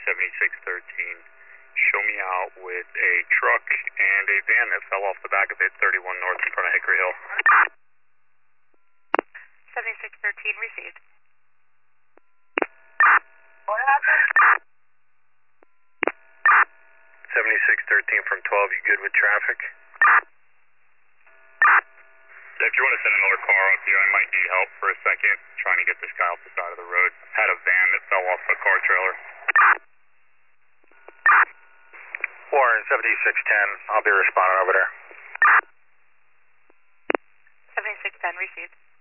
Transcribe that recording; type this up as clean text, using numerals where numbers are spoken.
7613. Show me out with a truck and a van that fell off the back of it, 31 north in front of Hickory Hill. 7613 received. What happened? 7613 from 12, you good with traffic? If you want to send another car up here, I might need help for a second, trying to get this guy off the side of the road. Had a van that fell off a car trailer. Warren, 7610, I'll be responding over there. 7610 received.